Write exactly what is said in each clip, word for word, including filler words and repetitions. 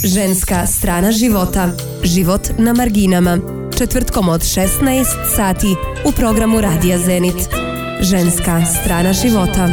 Ženska strana života. Život na marginama. Četvrtkom od šesnaest sati u programu Radija Zenit. Ženska strana života.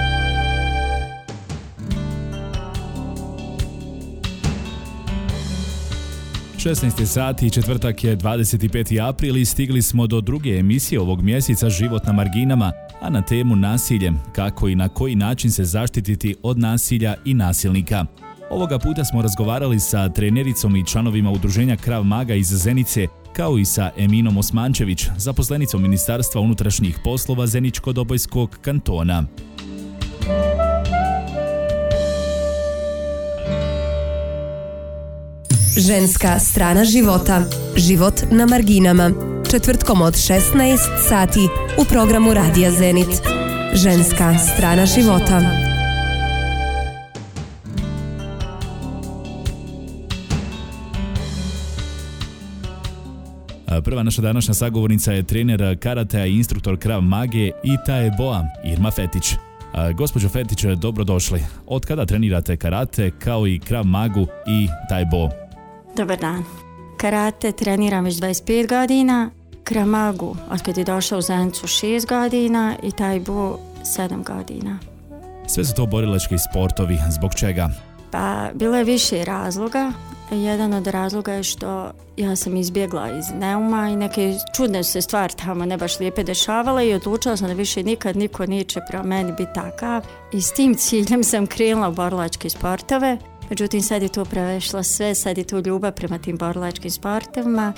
šesnaest sati, četvrtak je dvadeset peti april i stigli smo do druge emisije ovog mjeseca Život na marginama, a na temu nasilje, kako i na koji način se zaštititi od nasilja i nasilnika. Ovoga puta smo razgovarali sa trenericom i članovima udruženja Krav Maga iz Zenice, kao i sa Eminom Osmančević, zaposlenicom Ministarstva unutrašnjih poslova Zeničko-Dobojskog kantona. Ženska strana života. Život na marginama. Četvrtkom od šesnaest sati u programu Radija Zenit. Ženska strana života. Prva naša današnja sagovornica je trener karatea i instruktor Krav Mage i Tae Boa, Irma Fetić. Gospođo Fetić, dobrodošli. Od kada trenirate karate, kao i Krav Magu i Tae Bo? Dobar dan. Karate treniram već dvadeset pet godina, Krav Magu od kad je došla u Zenicu šest godina i Tae Bo sedam godina. Sve su to borilački sportovi, zbog čega? Pa bilo je više razloga. Jedan od razloga je što ja sam izbjegla iz Neuma i neke čudne se stvari tamo ne baš lijepe dešavale i odlučila sam da više nikad niko neće prema meni biti takav. I s tim ciljem sam krenula u borilačke sportove. Međutim, sad je to prevešla sve, sad je to ljubav prema tim borilačkim sportovima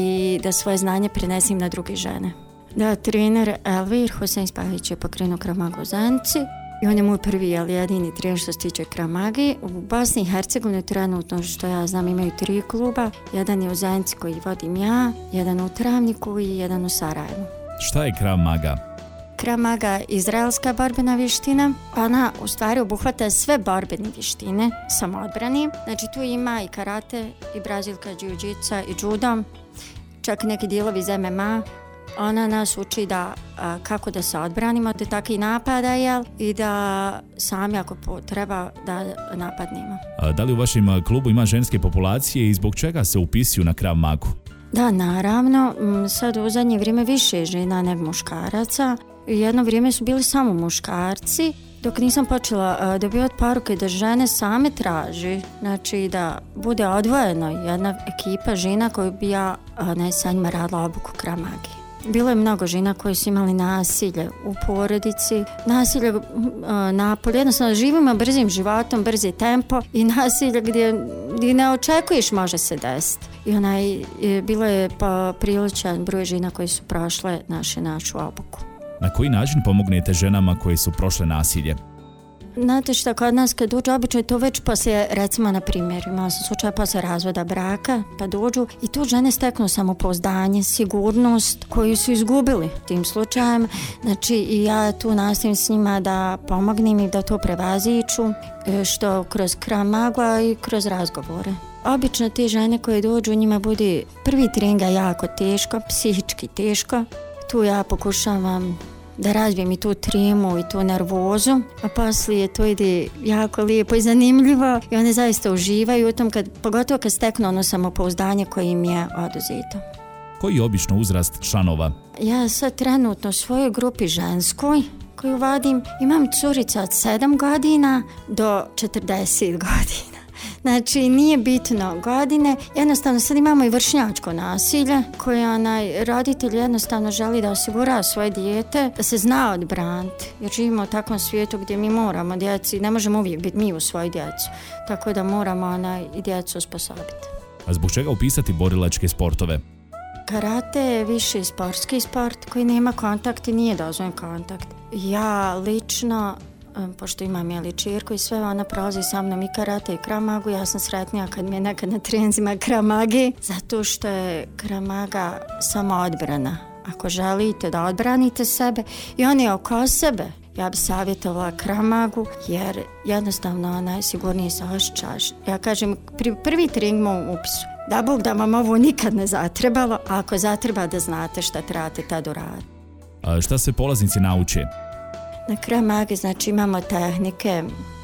i da svoje znanje prenesim na druge žene. Da, trener Elvir Husein Spahić je pokrenuo Krav Magu u Zenici i on je moj prvi, ali jedini trener što se tiče Krav Mage. U Bosni i Hercegovini trenutno, što ja znam, imaju tri kluba. Jedan je u Zenici koji vodim ja, jedan u Travniku i jedan u Sarajevu. Šta je Krav Maga? Krav Maga je izraelska borbena vještina. Ona u stvari obuhvata sve borbene vještine samoodbrane. Znači tu ima i karate, i brazilka, jiu-jitsu, i judo, čak neki dijelovi iz M M A. Ona nas uči da a, kako da se odbranimo od takvih napada, jel? I da sami ako treba da napadnemo. A da li u vašem klubu ima ženske populacije i zbog čega se upisuju na Krav Magu? Da, naravno. Sad u zadnje vrijeme više žena nego muškaraca. Jedno vrijeme su bili samo muškarci, dok nisam počela uh, dobivati poruke da žene same traži, znači da bude odvojeno jedna ekipa žena koju bi ja uh, ne sa njima radila obuku Krav Mage. Bilo je mnogo žena koji su imali nasilje u porodici, nasilje uh, napolje, jednostavno živimo brzim životom, brzi tempo i nasilje gdje, gdje ne očekuješ može se desiti. I onaj, bilo je pa priličan broj žena koji su prošle naše našu obuku. Na koji način pomognete ženama koje su prošle nasilje? Znate što, kod nas kad dođu, obično je to već poslije, recimo na primjer, imala sam slučaj poslije razvoda braka, pa dođu i tu žene steknu samopouzdanje, sigurnost koju su izgubili tim slučajem. Znači i ja tu nastavim s njima da pomognem i da to prevaziću, što kroz Krav Magu i kroz razgovore. Obično te žene koje dođu, njima bude prvi trening jako teško, psihički teško. Tu ja pokušavam da razbijem i tu tremu i tu nervozu, a poslije to ide jako lijepo i zanimljivo i one zaista uživaju u tom, kad, pogotovo kad steknu ono samopouzdanje koje im je oduzeto. Koji je obično uzrast članova? Ja sad trenutno u svojoj grupi ženskoj koju vodim imam curica od sedam godina do četrdeset godina. Znači nije bitno godine, jednostavno sad imamo i vršnjačko nasilje koje onaj roditelj jednostavno želi da osigura svoje dijete, da se zna odbraniti, jer živimo u takvom svijetu gdje mi moramo djeci, ne možemo uvijek biti mi u svoju djecu, tako da moramo onaj i djecu osposobiti. A zbog čega upisati borilačke sportove? Karate je više sportski sport koji nema kontakt i nije dozvoljen kontakt. Ja lično, pošto imam jeli čirku i sve, ona prolazi sa mnom i karate i Krav Magu, ja sam sretnija kad mi je nekad na treninzima Krav Mage, zato što je Krav Maga samo odbrana. Ako želite da odbranite sebe i oni oko sebe, ja bi savjetovala Krav Magu, jer jednostavno najsigurnije se osjećaš. Ja kažem, pri prvi trening mom upisu, da Bog da vam ovo nikad ne zatrebalo, a ako zatreba da znate šta trebate tad uraditi. A šta se polaznici nauče? Na Krav Magi znači imamo tehnike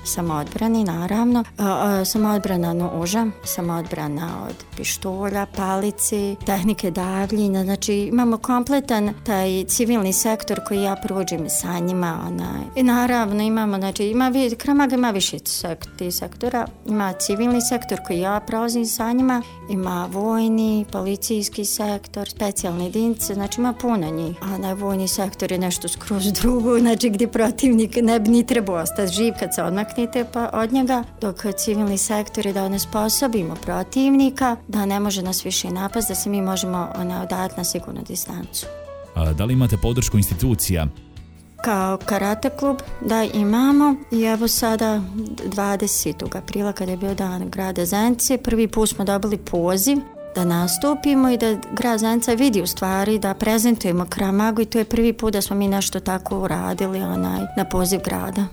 samoodbrani, naravno. Samoodbrana noža, samoodbrana od pištolja, palici, tehnike davljenja. Znači imamo kompletan taj civilni sektor koji ja prođem sa njima. Onaj. I naravno imamo, znači ima, Krav Maga ima više sekti, sektora. Ima civilni sektor koji ja prolazim sa njima, ima vojni, policijski sektor, specijalne jedinice, znači ima puno njih. A onaj vojni sektor je nešto skroz drugo, znači gdje protivnik ne bi ni trebao ostati živ kad se odmaknete pa od njega, dok civilni sektor je da onesposobimo protivnika, da ne može nas više napast, da se mi možemo odati na sigurnu distancu. A da li imate podršku institucija? Kao karate klub, da, imamo, i evo sada dvadesetog aprila kada je bio dan grada Zenice, prvi put smo dobili poziv da nastupimo i da grad Zenica vidi u stvari da prezentujemo Krav Magu i to je prvi put da smo mi nešto tako uradili onaj, na poziv grada.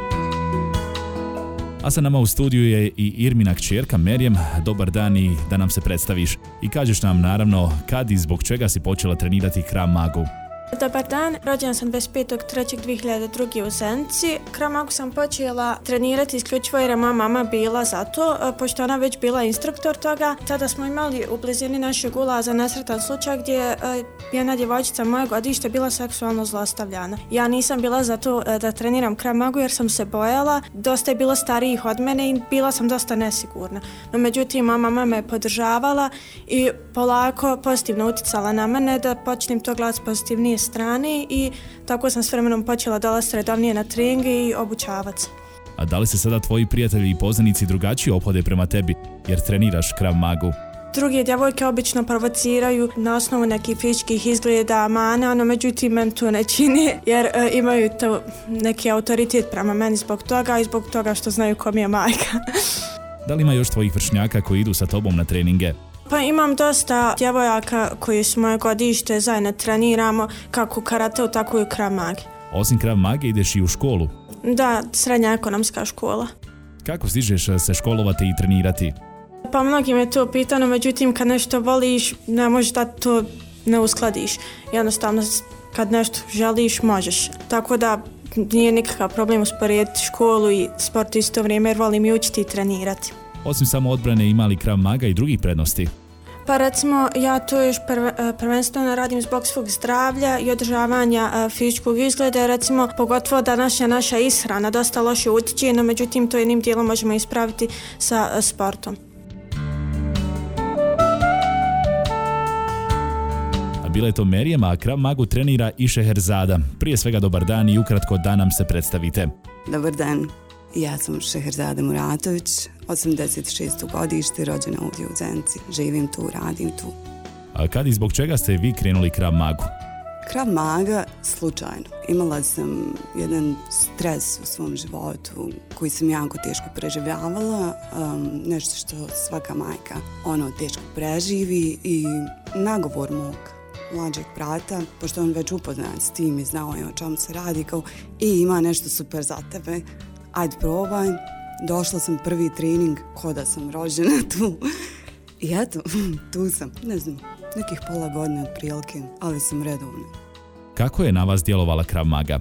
A sa nama u studiju je i Irmina kćerka Merijem. Dobar dan i da nam se predstaviš i kažeš nam naravno kad i zbog čega si počela trenirati Krav Magu. Dobar dan, rođena sam dvadeset petog trećeg dvije hiljade druge u Zenici. Krav Magu sam počela trenirati isključivo jer je moja mama bila za to, pošto ona već bila instruktor toga. Tada smo imali u blizini našeg ulaza nesretan slučaj gdje je jedna djevojčica moje godište bila seksualno zlostavljana. Ja nisam bila za to da treniram Krav Magu jer sam se bojala, dosta je bilo starijih od mene i bila sam dosta nesigurna. No međutim, moja mama me podržavala i polako pozitivno utjecala na mene da počnem to gledati s pozitivnije strane i tako sam s vremenom počela dolaziti redovnije na treninge i obučavati se. A da li se sada tvoji prijatelji i poznanici drugačije ophode prema tebi jer treniraš Krav Magu? Druge djevojke obično provociraju na osnovu nekih fizičkih izgleda, mana, no međutim men to ne čini jer e, imaju to neki autoritet prema meni zbog toga i zbog toga što znaju ko mi je majka. Da li ima još tvojih vršnjaka koji idu sa tobom na treninge? Pa imam dosta djevojaka koji su moje godište, zajedno treniramo kako u karateu, tako i u Krav Magi. Osim Krav Mage ideš i u školu? Da, srednja ekonomska škola. Kako stižeš se školovati i trenirati? Pa mnogi me to pitano, međutim kad nešto voliš ne možeš da to ne uskladiš. Jednostavno kad nešto želiš možeš. Tako da nije nikakav problem usporediti školu i sport isto vrijeme jer volim i učiti i trenirati. Osim samo odbrane ima li Krav Maga i drugih prednosti? Pa recimo ja to još prv, prvenstveno radim zbog svog zdravlja i održavanja a, fizičkog izgleda, recimo pogotovo da naša naša ishrana dosta loše utječe, no međutim to jednim dijelom možemo ispraviti sa a, sportom. A bila je to Merijem, a Krav Magu trenira i Šeherzada. Prije svega dobar dan i ukratko da nam se predstavite. Dobar dan. Ja sam Šeherzada Muratović, osamdeset šesto godište, rođena ovdje u Zenici. Živim tu, radim tu. A kad i zbog čega ste vi krenuli Krav Magu? Krav Maga slučajno. Imala sam jedan stres u svom životu koji sam jako teško preživljavala. Um, nešto što svaka majka ono teško preživi i nagovor mog mlađeg brata, pošto on već upoznat s tim i znao je o čemu se radi, kao i ima nešto super za tebe. Ajde probaj, došla sam prvi trening, ko da sam rođena tu i eto, tu sam, ne znam, nekih pola godine otprilike, ali sam redovna. Kako je na vas djelovala Krav Maga?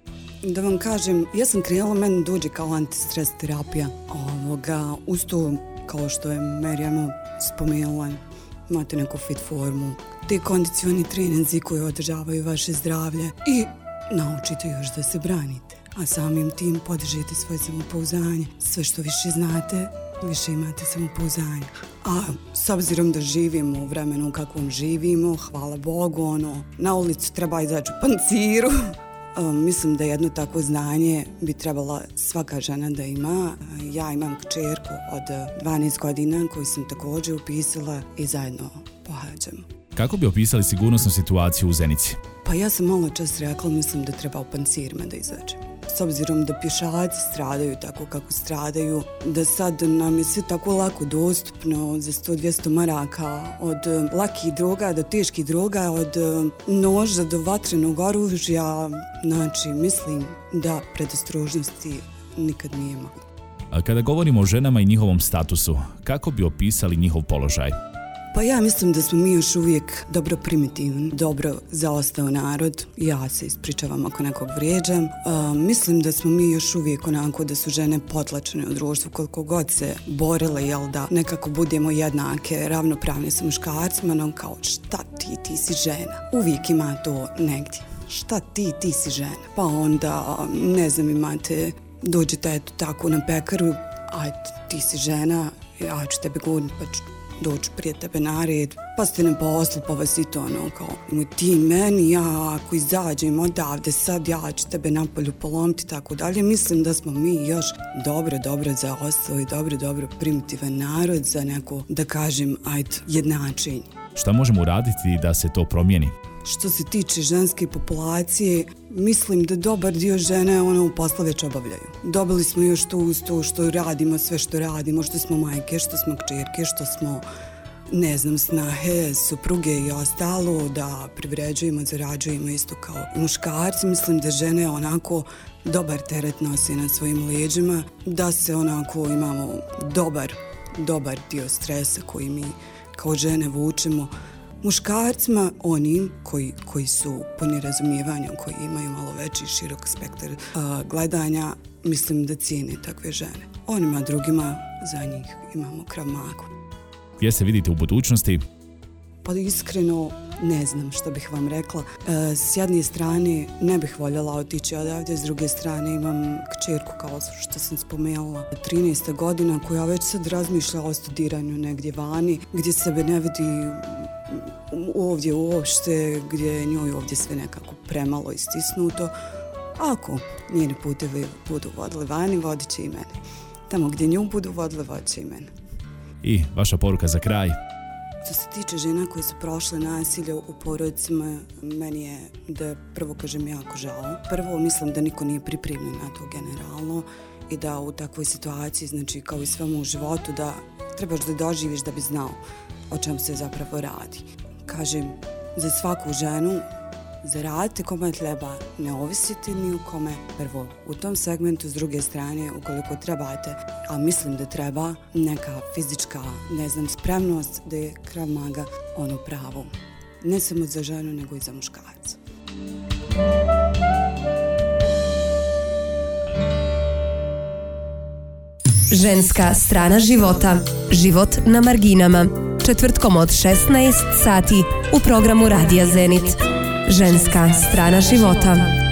Da vam kažem, ja sam krenula, meni dođe kao antistres terapija, ovoga, uz to, kao što je Merijem spomenula, imate neku fit formu, te kondicioni treninzi koji održavaju vaše zdravlje i naučite još da se branite. A samim tim podržite svoje samopouzdanje. Sve što više znate, više imate samopouzdanje. A s obzirom da živimo u vremenu u kakvom živimo, hvala Bogu, ono, na ulicu treba izaći u panciru. Um, mislim da jedno takvo znanje bi trebala svaka žena da ima. Ja imam kćerku od dvanaest godina koju sam također upisala i zajedno pohađamo. Kako bi opisali sigurnosnu situaciju u Zenici? Pa ja sam malo čas rekla, mislim da treba u pancirima da izađem. S obzirom da pješaci stradaju tako kako stradaju, da sad nam je sve tako lako dostupno za sto do dvjesto maraka, od lakih droga do teških droga, od noža do vatrenog oružja, znači mislim da predostrožnosti nikad nije malo. A kada govorimo o ženama i njihovom statusu, kako bi opisali njihov položaj? Pa ja mislim da smo mi još uvijek dobro primitivni, dobro zaostao narod. Ja se ispričavam ako nekog vrijeđam. Uh, mislim da smo mi još uvijek onako da su žene potlačene u društvu, koliko god se borile, jel da nekako budemo jednake, ravnopravne sa muškarcima, no kao šta ti, ti si žena. Uvijek ima to negdje. Šta ti, ti si žena. Pa onda, ne znam, imate, dođete eto tako na pekaru, ajde, ti si žena, ja ću tebe gurnit, pa ću doći prije tebe na red, pa ste na poslu, pa vas i to ono kao, ti meni, ja ako izađem odavde sad, ja ću tebe napolju polomiti, tako dalje. Mislim da smo mi još dobro, dobro zaostali, dobro, dobro primitivan narod za neko, da kažem, ajde, jednačenje. Šta možemo uraditi da se to promijeni? Što se tiče ženske populacije, mislim da dobar dio žene ono posla već obavljaju. Dobili smo još to uz to što radimo, sve što radimo, što smo majke, što smo kćerke, što smo, ne znam, snahe, supruge i ostalo, da privređujemo, zarađujemo isto kao i muškarci. Mislim da žene onako dobar teret nose na svojim leđima, da se onako imamo dobar, dobar dio stresa koji mi kao žene vučemo. Muškarcima, onim koji, koji su puni razumijevanja, koji imaju malo veći širok spektar uh, gledanja, mislim da cijene takve žene. Onima drugima, za njih imamo Krav Magu. Gdje se vidite u budućnosti? Pa iskreno ne znam što bih vam rekla. E, s jedne strane ne bih voljela otići odavdje, s druge strane imam kćerku, kao što sam spomenula, trinaesta godina, koja već sad razmišlja o studiranju negdje vani, gdje sebe ne vidi ovdje uopšte, gdje njoj ovdje sve nekako premalo istisnuto. Ako njeni putevi budu vodili vani, vodit će i mene. Tamo gdje nju budu vodili, vodit će i mene. I vaša poruka za kraj? Što se tiče žena koje su prošle nasilje u porodicama, meni je da prvo kažem jako žao. Prvo mislim da niko nije pripremljen na to generalno i da u takvoj situaciji, znači kao i svemu u životu, da trebaš da doživiš da bi znao o čemu se zapravo radi. Kažem, za svaku ženu zaradite komad hljeba, ne ovisite ni u kome. Prvo, u tom segmentu, s druge strane, ukoliko trebate, a mislim da treba, neka fizička, ne znam, spremnost, da je Krav Maga ono pravo. Ne samo za ženu, nego i za muškarca. Ženska strana života. Život na marginama. Četvrtkom od šesnaest sati u programu Radija Zenit. Ženska strana života.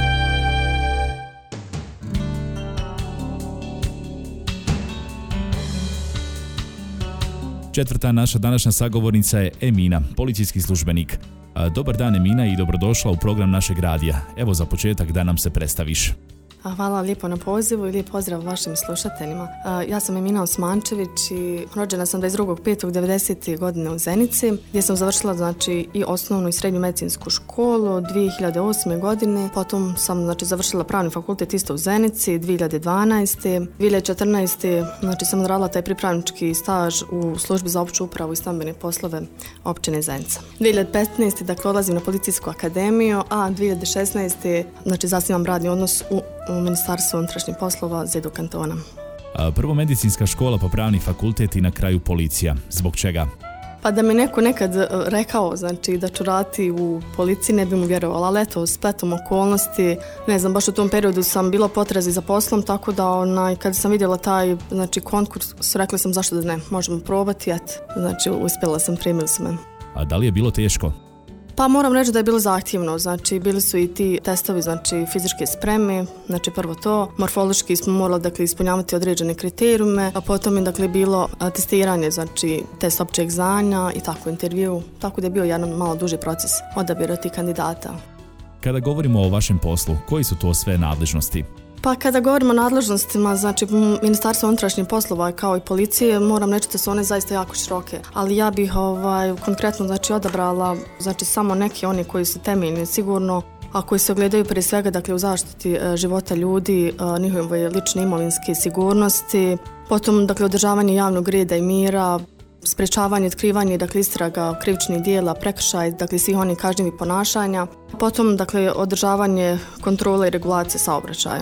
Četvrta naša današnja sagovornica je Emina, policijski službenik. Dobar dan Emina i dobrodošla u program našeg radija. Evo za početak da nam se predstaviš. Hvala lijepo na pozivu i lijep pozdrav vašim slušateljima. Ja sam Emina Osmančević i rođena sam dvadeset drugog petog devedesete godine u Zenici, gdje sam završila znači i osnovnu i srednju medicinsku školu dvije hiljade osme godine. Potom sam znači završila pravni fakultet isto u Zenici dvije hiljade dvanaeste. dvije hiljade četrnaeste znači sam odradila taj pripravnički staž u službi za opću upravu i stambene poslove općine Zenica. dvije hiljade petnaeste dakle odlazim na policijsku akademiju, a dvije hiljade šesnaeste znači zasnivam radni odnos u u Ministarstvu unutrašnjih poslova Zedu kantona. Prvo medicinska škola, pa pravni fakultet i na kraju policija. Zbog čega? Pa da mi neko nekad rekao znači, da ću raditi u policiji, ne bi mu vjerovala, ali eto, spletom okolnosti, ne znam, baš u tom periodu sam bila potrazi za poslom, tako da onaj, kad sam vidjela taj znači, konkurs, rekla sam zašto da ne, možemo probati, eto, znači uspjela sam, primili su me. A da li je bilo teško? Pa moram reći da je bilo zahtjevno, znači bili su i ti testovi, znači fizičke spreme, znači prvo to, morfološki smo morali dakle ispunjavati određene kriterijume, a potom je dakle bilo testiranje, znači test općeg znanja i tako intervju, tako da je bio jedan malo duži proces odabira tih kandidata. Kada govorimo o vašem poslu, koji su to sve nadležnosti? Pa kada govorimo o nadležnostima, znači Ministarstvo unutrašnjih poslova kao i policije, moram reći da su one zaista jako široke, ali ja bih ovaj, konkretno znači, odabrala znači, samo neke one koji su temeljni sigurno, a koji se ogledaju prije svega dakle, u zaštiti e, života ljudi, e, njihove lične imovinske sigurnosti, potom dakle, održavanje javnog reda i mira, sprečavanje, otkrivanje, dakle, istraga krivičnih dijela, prekršaj, dakle, svih onih kažnjivih ponašanja. Potom, dakle, održavanje kontrole i regulacije saobraćaja.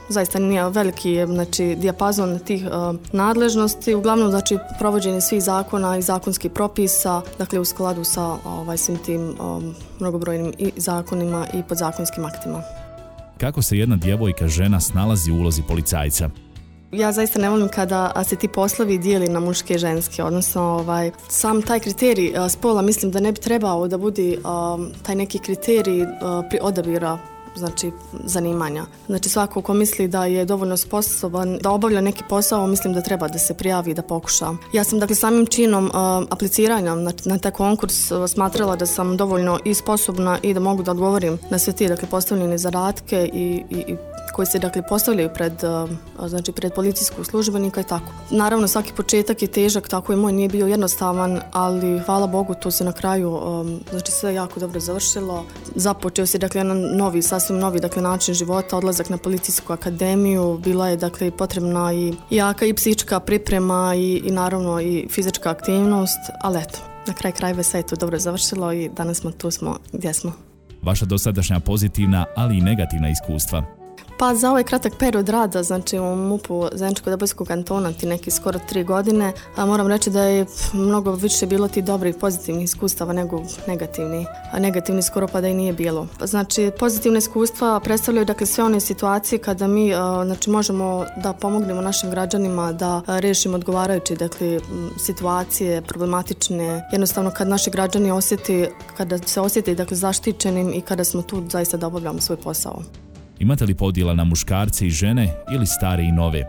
zaista nije veliki, znači, dijapazon tih uh, nadležnosti, uglavnom, znači, provođenje svih zakona i zakonskih propisa, dakle, u skladu sa ovaj, svim tim um, mnogobrojnim i zakonima i podzakonskim aktima. Kako se jedna djevojka, žena, snalazi u ulozi policajca? Ja zaista ne volim kada se ti poslovi dijeli na muške i ženske, odnosno ovaj, sam taj kriterij uh, spola mislim da ne bi trebao da bude um, taj neki kriterij uh, pri odabira, znači, zanimanja. Znači, svako ko misli da je dovoljno sposoban da obavlja neki posao, mislim da treba da se prijavi i da pokuša. Ja sam, dakle, samim činom uh, apliciranja na, na taj konkurs uh, smatrala da sam dovoljno i sposobna i da mogu da odgovorim na sve te, dakle, postavljene zadatke i, i, i koji se, dakle, postavljaju pred, uh, znači, pred policijskog službenika i tako. Naravno, svaki početak je težak, tako i moj nije bio jednostavan, ali hvala Bogu, to se na kraju, um, znači, sve jako dobro završilo. Započeo se, dakle, jedan novi, sasvim novi, dakle, način života, odlazak na policijsku akademiju, bila je, dakle, potrebna i jaka i psihička priprema i, i naravno i fizička aktivnost, ali eto, na kraj krajeva sve je to dobro završilo i danas smo tu smo gdje smo. Vaša dosadašnja pozitivna, ali i negativna iskustva? Pa za ovaj kratak period rada, znači u MUP-u Zeničko-Dobojskog kantona, ti neki skoro tri godine, a moram reći da je mnogo više bilo ti dobrih pozitivnih iskustava nego negativni, a negativni skoro pa da i nije bilo. Znači, pozitivne iskustva predstavljaju, dakle, sve one situacije kada mi, znači, možemo da pomognemo našim građanima da riješimo odgovarajuće, dakle, situacije problematične, jednostavno kad naši građani osjeti, kada se osjeti, dakle, zaštićenim i kada smo tu zaista da obavljamo svoj posao. Imate li podjela na muškarce i žene ili stare i nove?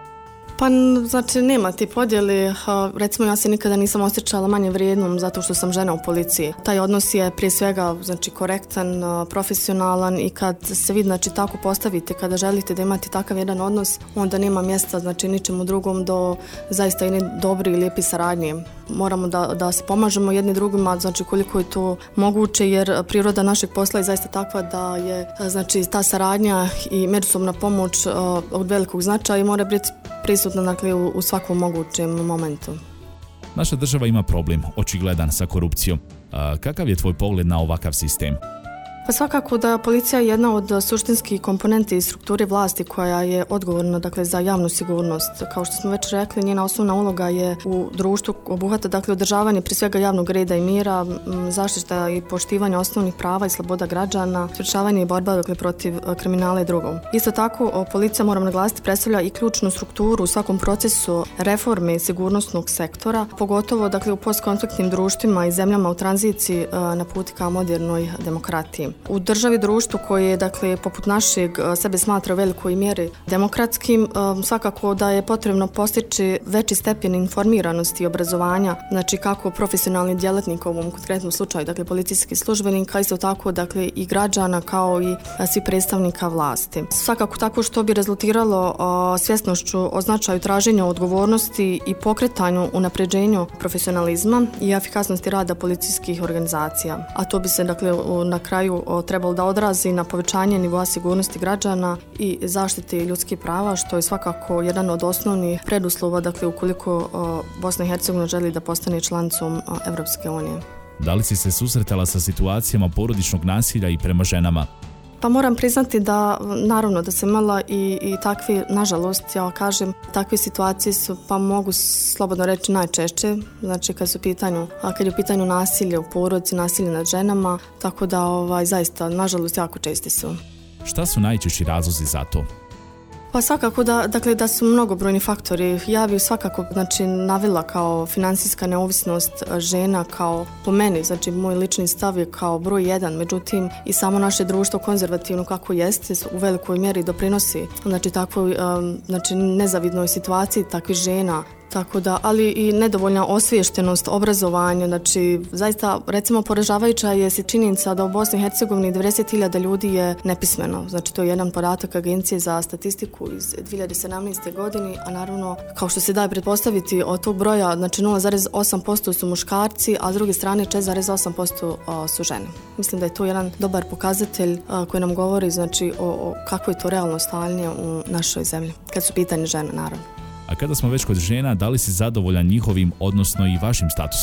Pa, znači, nema ti podjeli. Recimo, ja se nikada nisam osjećala manje vrijednom zato što sam žena u policiji. Taj odnos je prije svega, znači, korektan, profesionalan i kad se vidi, znači, tako postavite, kada želite da imate takav jedan odnos, onda nema mjesta, znači, ničemu drugom do zaista jedne dobre i lijepe saradnje. Moramo da, da se pomažemo jedni drugima, znači, koliko je to moguće, jer priroda našeg posla je zaista takva da je, znači, ta saradnja i međusobna pomoć od velikog značaja i mora biti prisutna, dakle, u, u svakom mogućem momentu. Naša država ima problem, očigledan, sa korupcijom. A kakav je tvoj pogled na ovakav sistem? Pa svakako da policija je jedna od suštinskih komponenti strukture vlasti koja je odgovorna, dakle, za javnu sigurnost. Kao što smo već rekli, njena osnovna uloga je u društvu obuhvata, dakle, održavanje prije svega javnog reda i mira, zaštita i poštivanje osnovnih prava i sloboda građana, sprječavanje i borba, dakle, protiv kriminala i drugog. Isto tako, policija, moram naglasiti, predstavlja i ključnu strukturu u svakom procesu reforme sigurnosnog sektora, pogotovo, dakle, u postkonfliktnim društvima i zemljama u tranziciji na put ka modernoj demokratiji. U državi, društvu koje je, dakle, poput našeg sebe smatra u velikoj mjeri demokratskim, svakako da je potrebno postići veći stepen informiranosti i obrazovanja, znači kako profesionalni djelatnik u ovom konkretnom slučaju, dakle, policijski službenika, isto tako, dakle, i građana kao i svi predstavnika vlasti. Svakako tako što bi rezultiralo svjesnošću o značaju traženja odgovornosti i pokretanju unapređenju profesionalizma i efikasnosti rada policijskih organizacija. A to bi se, dakle, na kraju trebalo da odrazi na povećanje nivoa sigurnosti građana i zaštite ljudskih prava, što je svakako jedan od osnovnih preduslova, dakle, ukoliko Bosna i Hercegovina želi da postane članicom Evropske unije. Da li si se susretala sa situacijama porodičnog nasilja i prema ženama? Pa moram priznati da, naravno, da sam imala i, i takvi, nažalost, ja kažem, takve situacije su, pa mogu slobodno reći, najčešće, znači kad su pitanju, a kad je u pitanju nasilje u porodici, nasilje nad ženama, tako da, ovaj, zaista, nažalost, jako česti su. Šta su najčešći razlozi za to? Pa svakako da, dakle, da su mnogobrojni faktori. Ja bih svakako, znači, navela kao financijska neovisnost žena, kao po meni, znači moj lični stav je kao broj jedan, međutim i samo naše društvo konzervativno kako jeste u velikoj mjeri doprinosi, znači, takvoj, um, znači, nezavidnoj situaciji takvih žena. Tako da, ali i nedovoljna osviještenost, obrazovanja, znači zaista, recimo, poražavajuća je činjenica da u Bosni i Hercegovini devedeset hiljada ljudi je nepismeno. Znači, to je jedan podatak Agencije za statistiku iz dvije hiljade sedamnaeste. godine, a naravno, kao što se daje pretpostaviti, od tog broja, znači nula zarez osam posto su muškarci, a s druge strane četiri zarez osam posto su žene. Mislim da je to jedan dobar pokazatelj koji nam govori, znači, o, o kako je to realno stanje u našoj zemlji, kad su pitanje žene, naravno. A kada smo već kod žena, da li si zadovoljan njihovim, odnosno i vašim statusom?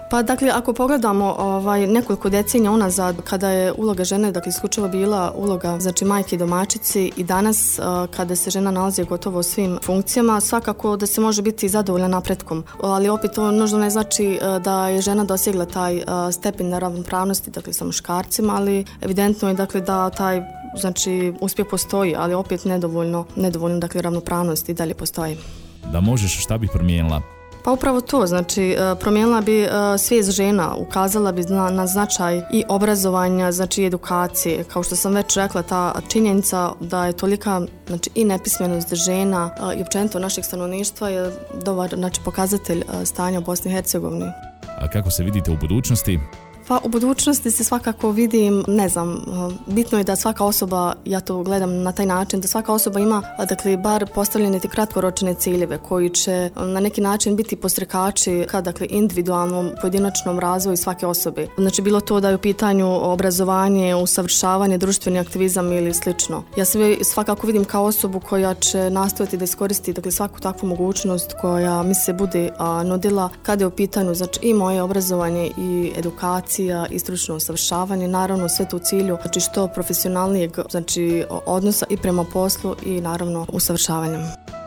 Pa dakle, ako pogledamo ovaj, nekoliko decenija unazad, kada je uloga žene, dakle, isključivo bila uloga, znači, majke i domaćici, i danas, uh, kada se žena nalazi gotovo u svim funkcijama, svakako da se može biti zadovoljna napretkom. Ali opet to nužno ne znači uh, da je žena dosegla taj uh, stepen ravnopravnosti, dakle, sa muškarcima, ali evidentno je, dakle, da taj, znači, uspjeh postoji, ali opet nedovoljno, nedovoljno, dakle, ravnopravnost i dalje postoji. Da možeš, šta bi promijenila? Pa upravo to, znači promijenila bi svijest žena, ukazala bi na, na značaj i obrazovanja, znači edukacije. Kao što sam već rekla, ta činjenica da je tolika, znači, i nepismenost žena i općenito našeg stanovništva je dobar, znači, pokazatelj stanja u Bosni i Hercegovini. A kako se vidite u budućnosti? Pa u budućnosti se svakako vidim, ne znam, bitno je da svaka osoba, ja to gledam na taj način, da svaka osoba ima, dakle, bar postavljene te kratkoročne ciljeve koji će na neki način biti postrekači ka, dakle, individualnom, pojedinačnom razvoju svake osobe. Znači, bilo to da je u pitanju obrazovanje, usavršavanje, društveni aktivizam ili slično. Ja se svakako vidim kao osobu koja će nastojati da iskoristi, dakle, svaku takvu mogućnost koja mi se bude a, nudila kada je u pitanju, znači, i moje obrazovanje i edukacija i stručno usavršavanje, naravno sve to u cilju, znači, što profesionalnijeg, znači, odnosa i prema poslu i naravno usavršavanjem.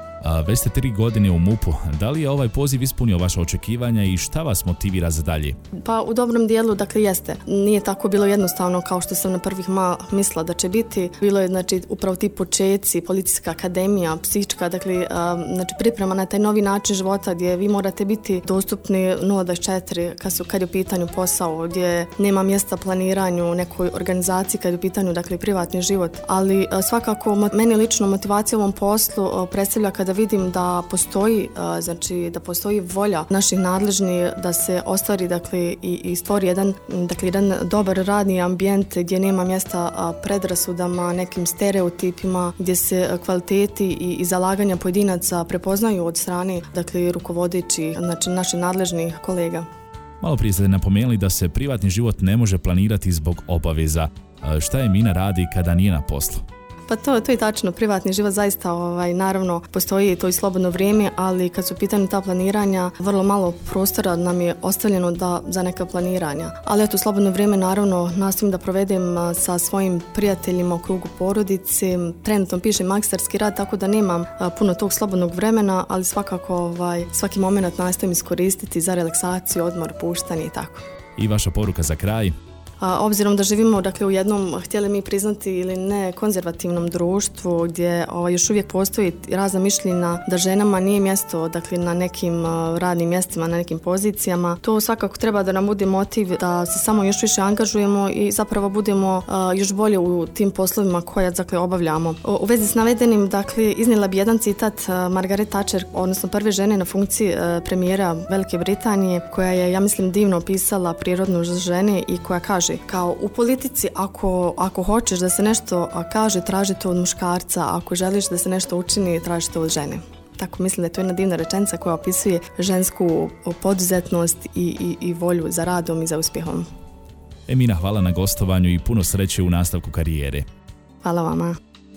A već ste tri godine u MUP-u. Da li je ovaj poziv ispunio vaše očekivanja i šta vas motivira za dalje? Pa u dobrom dijelu, dakle, jeste. Nije tako bilo jednostavno kao što sam na prvih ma mislila da će biti. Bilo je, znači, upravo ti početci, policijska akademija, psihička, dakle, a, znači, priprema na taj novi način života gdje vi morate biti dostupni nula dvadeset četiri kad, su, kad je u pitanju posao, gdje nema mjesta planiranju, nekoj organizaciji kad je u pitanju, dakle, privatni život. Ali a, svakako meni lično motivacija u ovom poslu a, predstavlja kada da vidim da postoji, znači, da postoji volja naših nadležnih da se ostvari, dakle, i, i stvori jedan, dakle, jedan dobar radni ambijent gdje nema mjesta predrasudama, nekim stereotipima, gdje se kvaliteti i, i zalaganja pojedinaca prepoznaju od strane, dakle, rukovodećih, znači, naših nadležnih kolega. Malo prije ste napomenuli da se privatni život ne može planirati zbog obaveza. Šta Emina radi kada nije na poslu? Pa to, to je tačno, privatni život zaista, ovaj, naravno, postoji to i slobodno vrijeme, ali kad su pitanje ta planiranja, vrlo malo prostora nam je ostavljeno da, za neka planiranja. Ali eto, slobodno vrijeme, naravno, nastojim da provedem sa svojim prijateljima u krugu porodice. Trenutno pišem magistarski rad, tako da nemam a, puno tog slobodnog vremena, ali svakako ovaj, svaki moment nastojim iskoristiti za relaksaciju, odmor, puštanje i tako. I vaša poruka za kraj? A, obzirom da živimo, dakle, u jednom, htjeli mi priznati ili ne, konzervativnom društvu gdje ovaj, još uvijek postoji razna mišljenja da ženama nije mjesto, dakle, na nekim uh, radnim mjestima, na nekim pozicijama. To svakako treba da nam bude motiv da se samo još više angažujemo i zapravo budemo uh, još bolje u tim poslovima koje, dakle, obavljamo. U, u vezi s navedenim, dakle, iznijela bi jedan citat uh, Margaret Thatcher, odnosno prve žene na funkciji uh, premijera Velike Britanije, koja je, ja mislim, divno opisala prirodnu žene i koja kaže: kao u politici, ako, ako hoćeš da se nešto kaže, traži to od muškarca, ako želiš da se nešto učini, traži to od žene. Tako mislim da je to jedna divna rečenica koja opisuje žensku poduzetnost i, i, i volju za radom i za uspjehom. Emina, hvala na gostovanju i puno sreće u nastavku karijere. Hvala vama.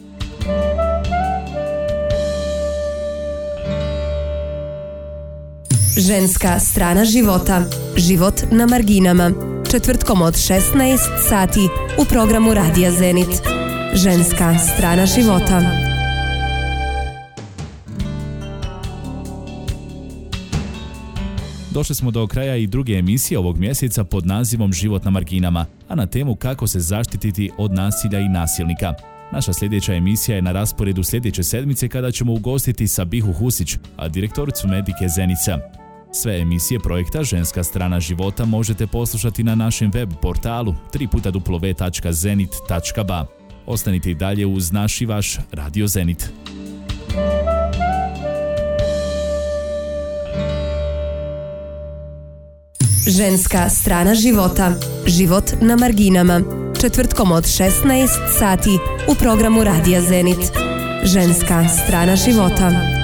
Ženska strana života. Život na marginama. Četvrtkom od šesnaest sati u programu Radija Zenit. Ženska strana života. Došli smo do kraja i druge emisije ovog mjeseca pod nazivom Život na marginama, a na temu kako se zaštititi od nasilja i nasilnika. Naša sljedeća emisija je na rasporedu sljedeće sedmice kada ćemo ugostiti Sabihu Husić, a direktoricu Medike Zenica. Sve emisije projekta Ženska strana života možete poslušati na našem web portalu tri puta w w w tačka zenit tačka b a. Ostanite i dalje uz naš i vaš Radio Zenit. Ženska strana života. Život na marginama. Četvrtkom od šesnaest sati u programu Radija Zenit. Ženska strana života.